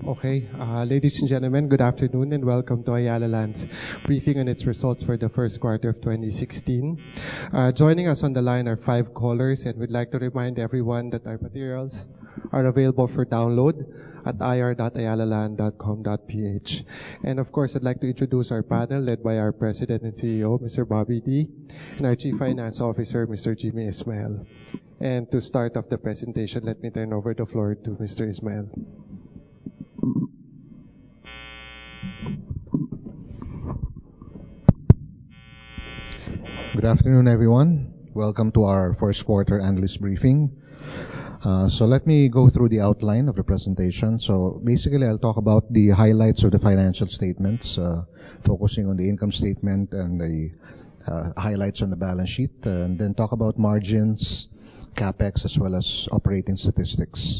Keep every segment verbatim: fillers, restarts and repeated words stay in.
Okay, uh, ladies and gentlemen, good afternoon and welcome to Ayala Land's briefing on its results for the first quarter of twenty sixteen. Uh, joining us on the line are five callers, and we'd like to remind everyone that our materials are available for download at i r dot ayala land dot com dot p h. And of course, I'd like to introduce our panel led by our President and C E O, Mister Bobby D, and our Chief Finance Officer, Mister Jimmy Ismael. And to start off the presentation, let me turn over the floor to Mister Ismael. Good afternoon, everyone. Welcome to our first quarter analyst briefing. Uh, so let me go through the outline of the presentation. So basically, I'll talk about the highlights of the financial statements, uh, focusing on the income statement and the uh, highlights on the balance sheet, uh, and then talk about margins, capex, as well as operating statistics.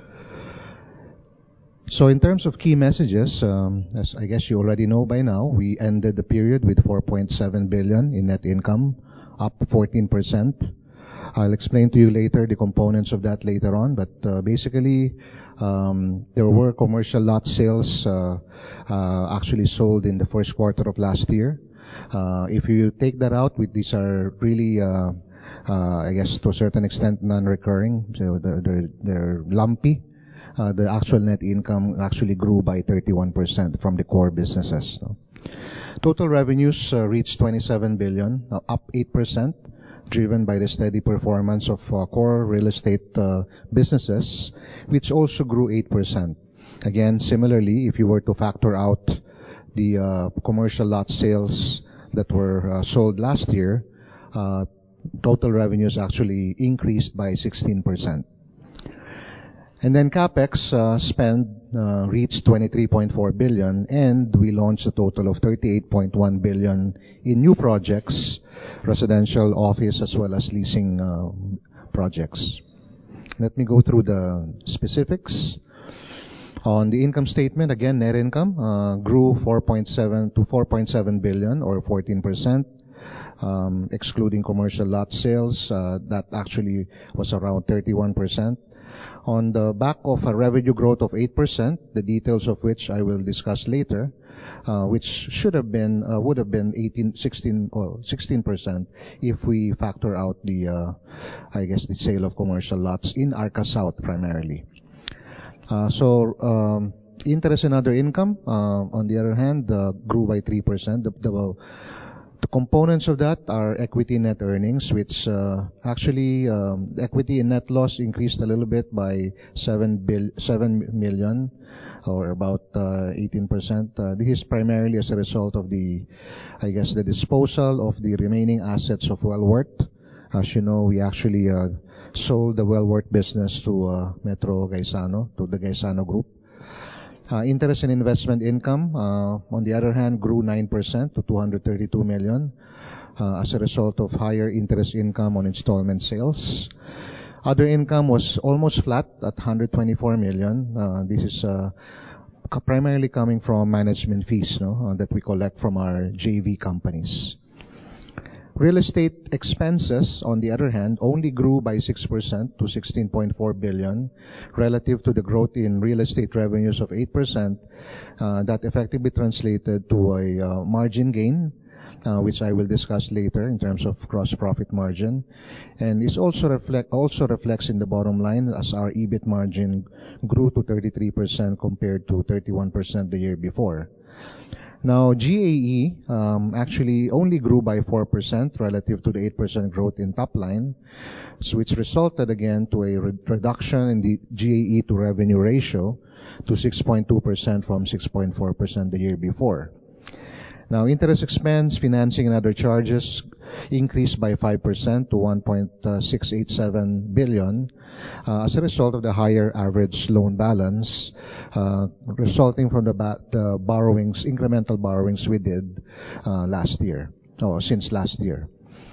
So in terms of key messages, um, as I guess you already know by now, we ended the period with four point seven billion in net income, up fourteen percent. I'll explain to you later the components of that later on, but uh, basically um, there were commercial lot sales uh, uh, actually sold in the first quarter of last year. Uh, if you take that out, with these are really, uh, uh, I guess to a certain extent, non-recurring, so they're, they're, they're lumpy. Uh, the actual net income actually grew by thirty-one percent from the core businesses. No? Total revenues uh, reached twenty-seven billion, uh, up eight percent, driven by the steady performance of uh, core real estate uh, businesses, which also grew eight percent. Again, similarly, if you were to factor out the uh, commercial lot sales that were uh, sold last year, uh, total revenues actually increased by sixteen percent. And then capex uh, spend uh, reached twenty-three point four billion, and we launched a total of thirty-eight point one billion in new projects, residential, office, as well as leasing uh, projects. Let me go through the specifics. On the income statement, again, net income uh, grew four point seven to four point seven billion, or fourteen percent. Um, excluding commercial lot sales, uh, that actually was around thirty-one percent. On the back of a revenue growth of eight percent, the details of which I will discuss later, uh, which should have been, uh, would have been eighteen, sixteen, or sixteen percent if we factor out the, uh, I guess, the sale of commercial lots in Arca South primarily. Uh, so, um, interest and other income, uh, on the other hand, uh, grew by three percent. The, the, The components of that are equity net earnings, which uh, actually um, equity and net loss increased a little bit by seven bill seven million, or about uh, eighteen percent. Uh, this is primarily as a result of the, I guess, the disposal of the remaining assets of Wellworth. As you know, we actually uh, sold the Wellworth business to uh, Metro Gaisano, to the Gaisano Group. Uh, interest and investment income, uh, on the other hand, grew nine percent to two hundred thirty-two million uh, as a result of higher interest income on installment sales. Other income was almost flat at one hundred twenty-four million. Uh, this is uh, primarily coming from management fees, no, uh, that we collect from our J V companies. Real estate expenses, on the other hand, only grew by six percent to sixteen point four billion relative to the growth in real estate revenues of eight percent. Uh, that effectively translated to a uh, margin gain, uh, which I will discuss later in terms of gross profit margin. And this also reflect also reflects in the bottom line, as our E B I T margin grew to thirty-three percent compared to thirty-one percent the year before. Now, G A E um, actually only grew by four percent relative to the eight percent growth in top line, so which resulted again to a re- reduction in the G A E to revenue ratio to six point two percent from six point four percent the year before. Now, interest expense, financing, and other charges increased by five percent to one point six eight seven billion uh, as a result of the higher average loan balance uh, resulting from the, ba- the borrowings, incremental borrowings we did uh, last year, or since last year.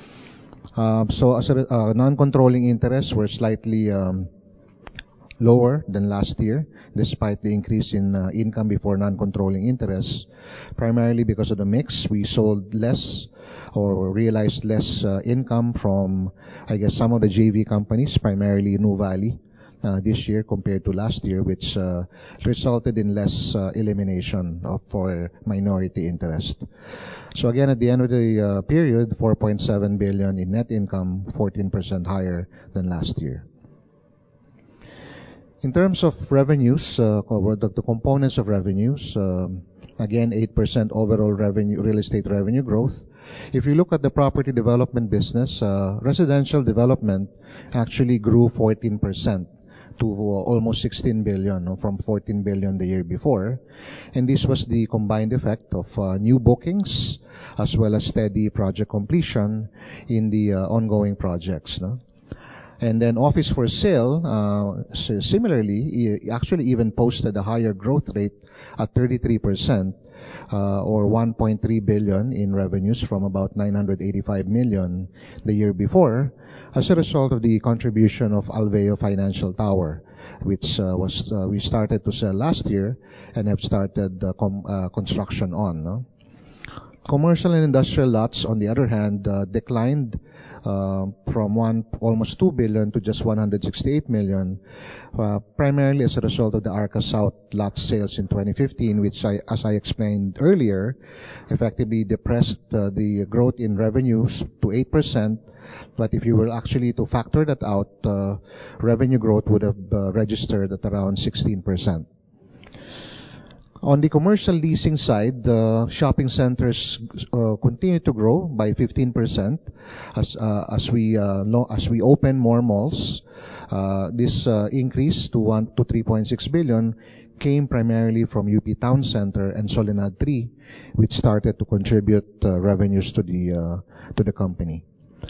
Uh, so, as a uh, non-controlling interests were slightly um, lower than last year, despite the increase in uh, income before non-controlling interests, primarily because of the mix. We sold less or realized less uh, income from, I guess, some of the J V companies, primarily New Valley, uh, this year compared to last year, which uh, resulted in less uh, elimination of, for minority interest. So again, at the end of the uh, period, four point seven billion in net income, fourteen percent higher than last year. In terms of revenues, uh, the, the components of revenues, um, again, eight percent overall revenue, real estate revenue growth. If you look at the property development business, uh, residential development actually grew fourteen percent to uh, almost sixteen billion, no, from fourteen billion the year before. And this was the combined effect of uh, new bookings as well as steady project completion in the uh, ongoing projects. No? And then office for sale, uh, similarly, actually even posted a higher growth rate at thirty-three percent, uh, or one point three billion in revenues from about nine hundred eighty-five million the year before, as a result of the contribution of Alveo Financial Tower, which uh, was uh, we started to sell last year and have started uh, com- uh, construction on. No? Commercial and industrial lots, on the other hand, uh, declined uh, from one almost two billion to just one hundred sixty-eight million, uh, primarily as a result of the Arca South lot sales in twenty fifteen, which, I, as I explained earlier, effectively depressed uh, the growth in revenues to eight percent. But if you were actually to factor that out, uh, revenue growth would have uh, registered at around sixteen percent. On the commercial leasing side, the shopping centers uh, continue to grow by fifteen percent as uh, as we uh, lo- as we open more malls. Uh, this uh, increase to one to three point six billion came primarily from U P Town Center and Soledad three, which started to contribute uh, revenues to the uh, to the company.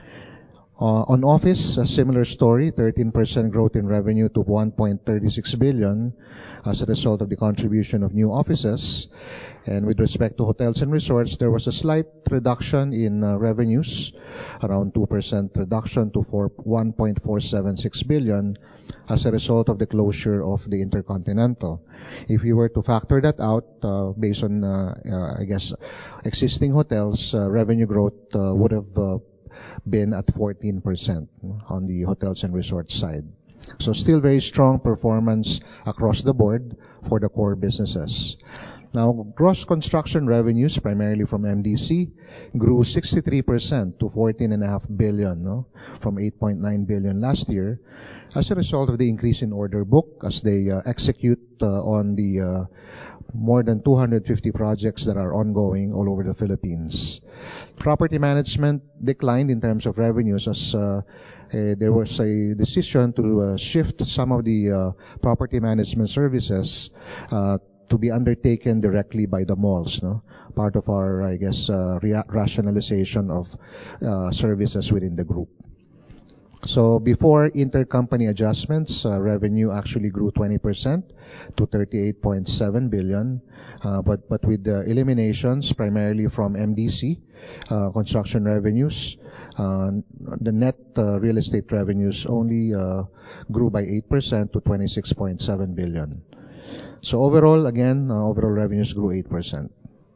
Uh, on office, a similar story, thirteen percent growth in revenue to one point three six billion as a result of the contribution of new offices. And with respect to hotels and resorts, there was a slight reduction in uh, revenues, around two percent reduction to one point four seven six billion as a result of the closure of the Intercontinental. If you were to factor that out, uh, based on, uh, uh, I guess, existing hotels, uh, revenue growth uh, would have uh, been at fourteen percent on the hotels and resorts side. So still very strong performance across the board for the core businesses. Now, gross construction revenues, primarily from M D C, grew sixty-three percent to fourteen point five billion, no? From eight point nine billion last year, as a result of the increase in order book as they uh, execute uh, on the uh, more than two hundred fifty projects that are ongoing all over the Philippines. Property management declined in terms of revenues as uh, uh, there was a decision to uh, shift some of the uh, property management services uh, to be undertaken directly by the malls, no? Part of our, I guess, uh, rea- rationalization of uh, services within the group. So before intercompany adjustments, uh, revenue actually grew twenty percent to thirty-eight point seven billion. Uh, but, but with the eliminations primarily from M D C, uh, construction revenues, uh, the net uh, real estate revenues only uh, grew by eight percent to twenty-six point seven billion. So overall, again, uh, overall revenues grew eight percent.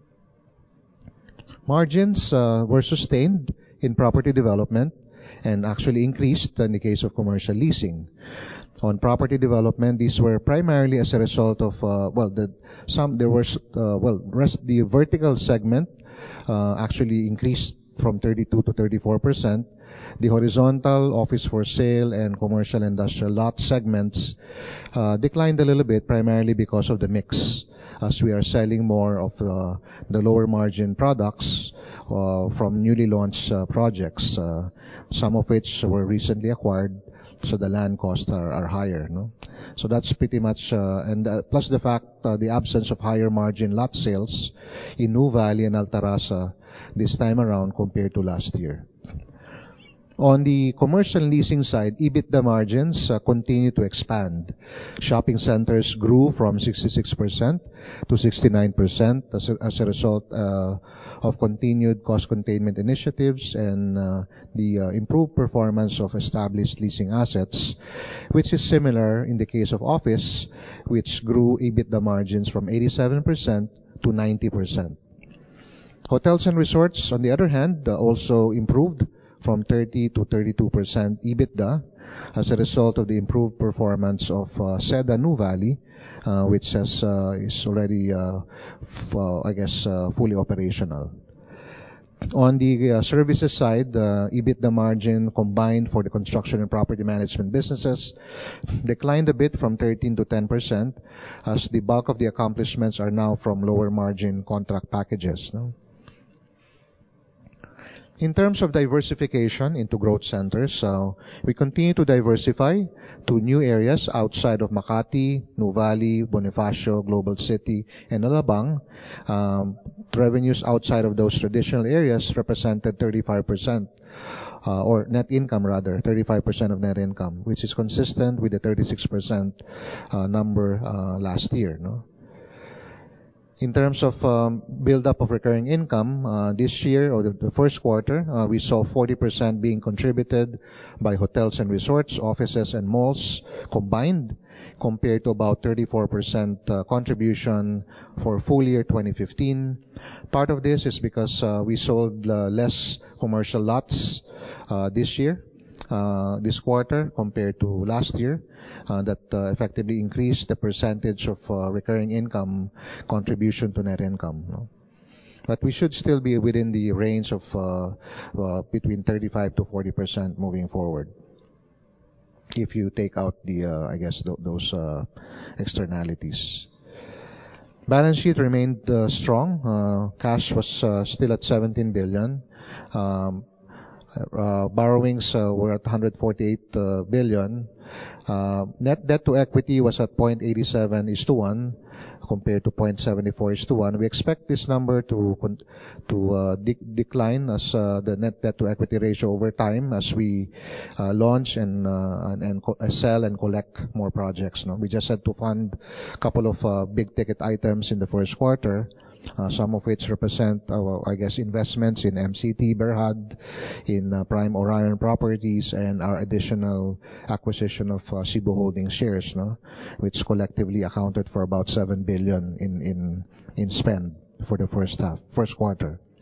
Margins uh, were sustained in property development and actually increased in the case of commercial leasing. On property development, these were primarily as a result of, uh, well, the, some, there was, uh, well, rest, the vertical segment uh, actually increased from thirty-two to thirty-four percent. The horizontal, office for sale, and commercial industrial lot segments uh, declined a little bit, primarily because of the mix, as we are selling more of uh, the lower margin products uh, from newly launched uh, projects, uh, some of which were recently acquired, so the land costs are, are higher. No? So that's pretty much, uh, and uh, plus the fact uh, the absence of higher margin lot sales in New Valley and Altarasa this time around compared to last year. On the commercial leasing side, EBITDA margins uh, continue to expand. Shopping centers grew from sixty-six percent to sixty-nine percent as a, as a result uh, of continued cost containment initiatives and uh, the uh, improved performance of established leasing assets, which is similar in the case of office, which grew EBITDA margins from eighty-seven percent to ninety percent. Hotels and resorts, on the other hand, uh, also improved from thirty to thirty-two percent EBITDA, as a result of the improved performance of uh, Seda Nuvali, uh, which has, uh, is already, uh, f- uh, I guess, uh, fully operational. On the uh, services side, the EBITDA margin combined for the construction and property management businesses declined a bit from thirteen to ten percent, as the bulk of the accomplishments are now from lower margin contract packages. No? In terms of diversification into growth centers, uh, we continue to diversify to new areas outside of Makati, Nuvali, Bonifacio, Global City, and Alabang. Um, revenues outside of those traditional areas represented thirty-five percent, uh, or net income rather, thirty-five percent of net income, which is consistent with the thirty-six percent uh, number uh, last year. No? In terms of um, build-up of recurring income, uh, this year, or the, the first quarter, uh, we saw forty percent being contributed by hotels and resorts, offices and malls combined, compared to about thirty-four percent uh, contribution for full year twenty fifteen. Part of this is because uh, we sold uh, less commercial lots uh, this year, uh, this quarter, compared to last year. Uh, that uh, effectively increased the percentage of uh, recurring income contribution to net income. No? But we should still be within the range of uh, uh, between thirty-five to forty percent moving forward, if you take out the, uh, I guess, th- those uh, externalities. Balance sheet remained uh, strong. Uh, cash was uh, still at seventeen billion. Um, uh, borrowings uh, were at one hundred forty-eight uh, billion. Uh, net debt to equity was at zero point eight seven is to one, compared to zero point seven four is to one. We expect this number to to uh, de- decline as uh, the net debt to equity ratio over time, as we uh, launch and uh, and, and co- uh, sell and collect more projects. No? We just had to fund a couple of uh, big ticket items in the first quarter. Uh, some of which represent, uh, I guess, investments in M C T Berhad, in uh, Prime Orion Properties, and our additional acquisition of uh, Cebu Holdings shares, no? Which collectively accounted for about seven billion in in in spend for the first half, first quarter.